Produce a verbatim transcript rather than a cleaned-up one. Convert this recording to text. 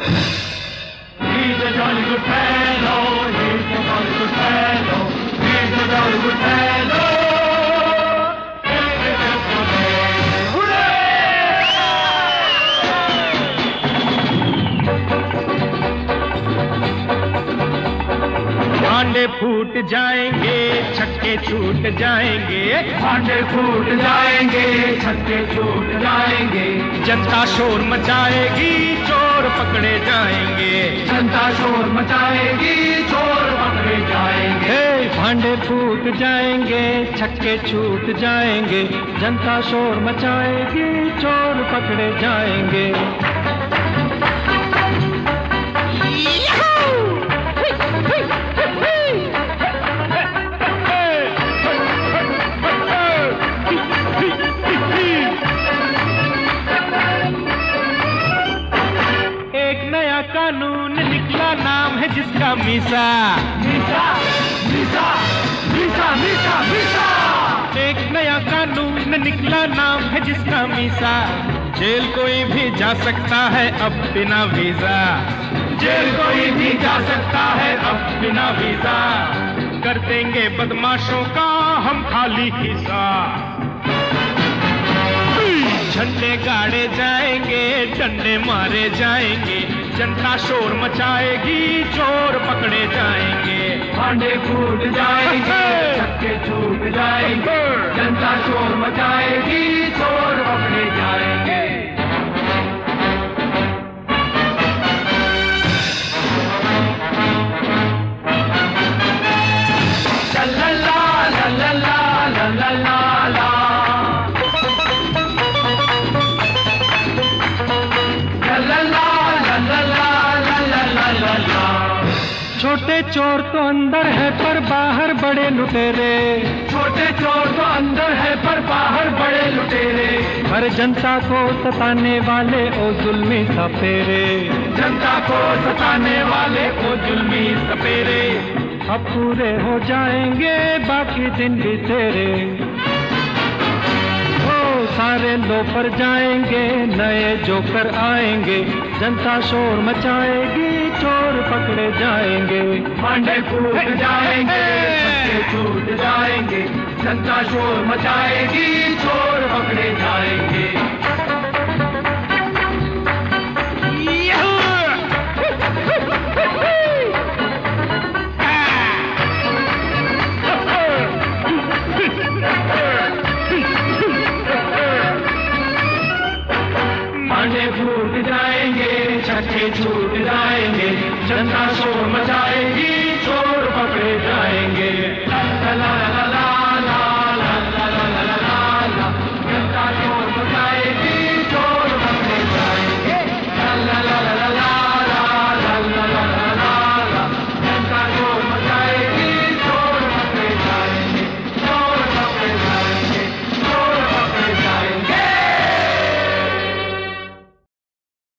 He's a jolly good fellow, he's a jolly good fellow, he's a jolly good fellow. भांडे फूट जाएंगे, छक्के छूट जाएंगे, भांडे फूट जाएंगे, छक्के छूट जाएंगे, जनता शोर मचाएगी, चोर पकड़े जाएंगे, जनता शोर मचाएगी, चोर पकड़े जाएंगे। हे भांडे फूट जाएंगे, छक्के छूट जाएंगे, जनता शोर मचाएगी, चोर पकड़े जाएंगे। कानून निकला, नाम है जिसका मीसा, मीसा, मीसा, मीसा, मीसा, मीसा। एक नया कानून निकला, नाम है जिसका मीसा, जेल कोई भी जा सकता है अब बिना वीजा, जेल कोई भी जा सकता है अब बिना वीजा। कर देंगे बदमाशों का हम खाली हिस्सा, झंडे गाड़े जाएंगे, डंडे मारे जाएंगे, जनता शोर मचाएगी, चोर पकड़े जाएंगे। भांडे फूट जाएंगे, छक्के छूट जाएंगे, जनता शोर मचाएगी, चोर पकड़े जाएंगे। ला ला ला ला ला ला ला ला ला। छोटे चोर तो अंदर है पर बाहर बड़े लुटेरे, छोटे चोर तो अंदर है पर बाहर बड़े लुटेरे, हर जनता को सताने वाले ओ जुल्मी सपेरे, जनता को सताने वाले ओ जुल्मी सपेरे। अब पूरे हो जाएंगे बाकी दिन भी तेरे, सारे लोफर जाएंगे, नए जोकर आएंगे, जनता शोर मचाएगी, चोर पकड़े जाएंगे। भांडे फूट जाएंगे, छक्के छूट जाएंगे, जनता शोर मचाएगी, चोर पकड़े जाएंगे। भांडे फूट जाएंगे, छक्के छूट जाएंगे, जनता शोर मचाएगी।